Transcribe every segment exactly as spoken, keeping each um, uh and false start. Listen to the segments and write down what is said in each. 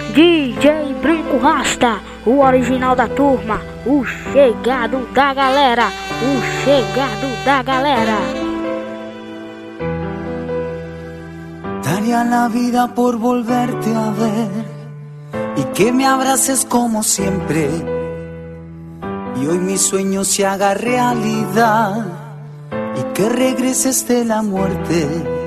D J Brinco Rasta, o original da turma, o chegado da galera, o chegado da galera. Daría la vida por volverte a ver y que me abraces como siempre, y hoy mi sueño se haga realidad y que regreses de la muerte.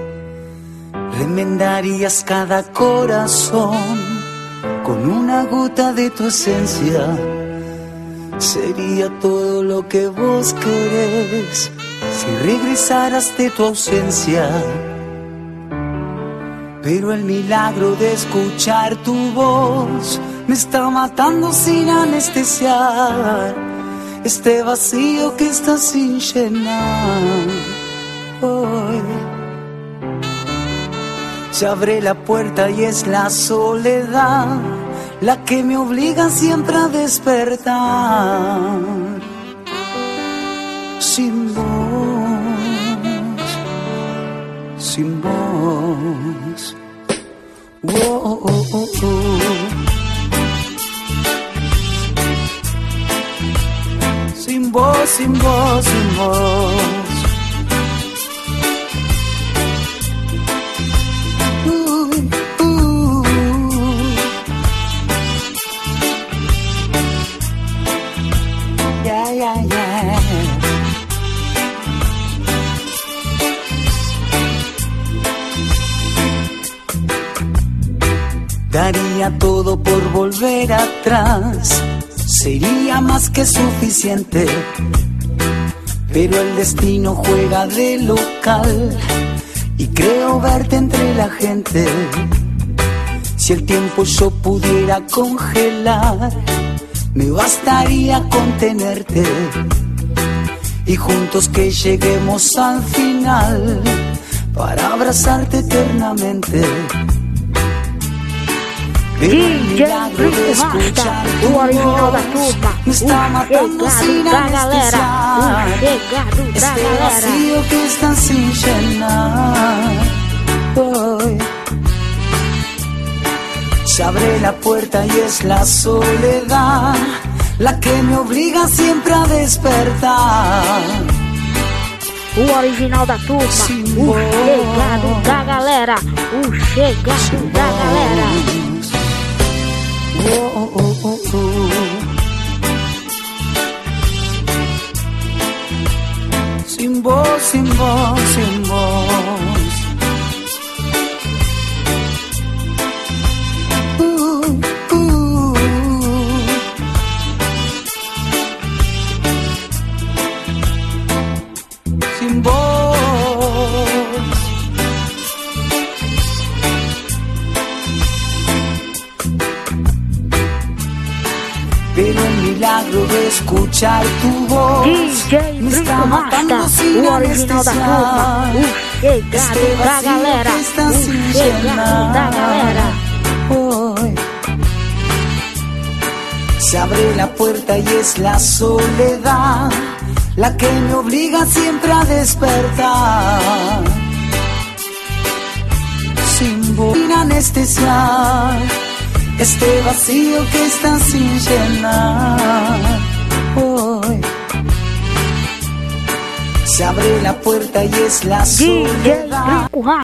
Remendarías cada corazón con una gota de tu esencia. Sería todo lo que vos querés si regresaras de tu ausencia. Pero el milagro de escuchar tu voz me está matando sin anestesiar este vacío que está sin llenar. Hoy se abre la puerta y es la soledad la que me obliga siempre a despertar. Sin vos, sin vos. Oh, oh, oh, oh. Sin vos, sin vos, sin vos. Daría todo por volver atrás, sería más que suficiente, pero el destino juega de local y creo verte entre la gente. Si el tiempo yo pudiera congelar, me bastaría contenerte y juntos que lleguemos al final para abrazarte eternamente. D J Brinco Rasta, o original da turma, o chegado da galera, o chegado da este galera. Vacío que está sin llenar. Hoy se abre la puerta y es la soledad la que me obliga siempre a despertar. O original da turma, o chegado da galera, o chegado da galera. Oh, oh, oh, oh, oh. Sin vos, sin vos, sin vos. Uh, uh. Sin vos. Pero el milagro de escuchar tu voz D J me está Brinco matando Rasta, sin o original da turma, anestesiar o chegado da galera, que está o sin chegado da galera. Hoy se abre la puerta y es la soledad la que me obliga siempre a despertar. Sin voz, sin anestesiar este vacío que está sin llenar. Hoy se abre la puerta y es la D J soledad. Brinco Rasta.